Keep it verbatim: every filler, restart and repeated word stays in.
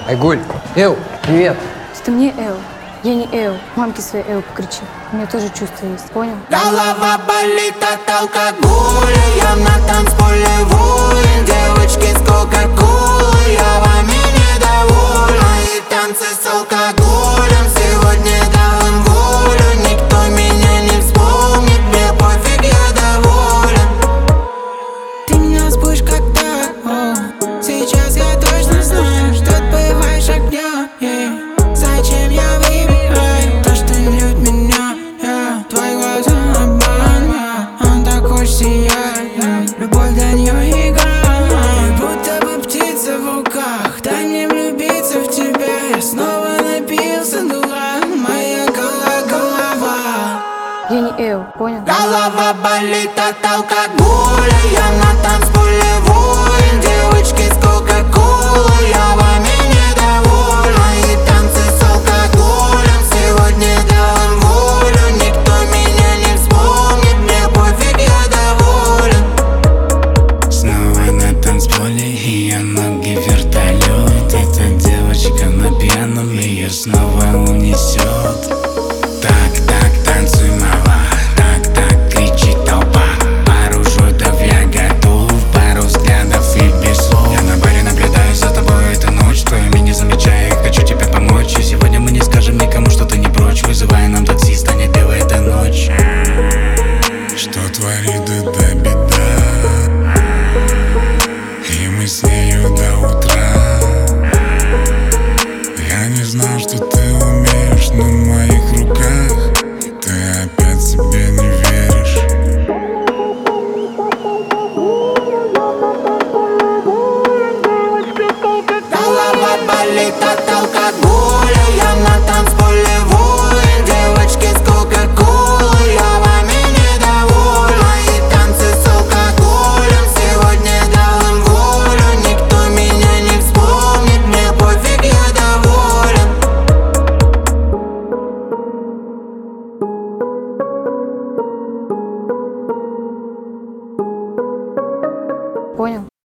Айгуль, Эл, привет. Ты мне Эл. Я не Эл. Мамке своей Эл покричи. У меня тоже чувства есть, понял? Голова болит от алкоголя. Я на танцполе воин. Девочки с кока-колой. Я вами недоволен. Мои танцы с алкоголем. Сегодня дал им волю. Никто меня не вспомнит. Мне пофиг, я доволен. Ты меня спишь когда? О, сейчас я точно знаю, что отбываешь огня. Yeah. Зачем я выбираю то, что любит меня? Yeah. Твои глаза обман, yeah. Он так хочет сиять, yeah. Любовь для нее игра, будто бы птица в руках. Дай мне влюбиться в тебя. Я снова напился, дурак. Моя голова, голова. Я не Эл, понял? Голова болит от алкоголя. Я на танцполе воин. Девочки с кока-колой. Я вами недоволен. Мои танцы с алкоголем. Сегодня дал им волю. Никто меня не вспомнит. Мне пофиг, я доволен. Снова на танцполе, ее ноги вертолет. Эта девочка на пьяном, ее снова унесет. Так, так, танцуй, мала. Так, так, кричит толпа. Пару шотов я готов, пару взглядов и без слов. Я на баре наблюдаю за тобой эту ночь. Твое имя не замечаю, я хочу тебе помочь. И сегодня мы не скажем никому, что ты не прочь. Вызывай нам такси, станет белой эта ночь. Что творит эта беда? И мы с нею до утра. Я не знал, что ты умеешь на моих руках. Ты опять себе не веришь. Голова болит от алкоголя.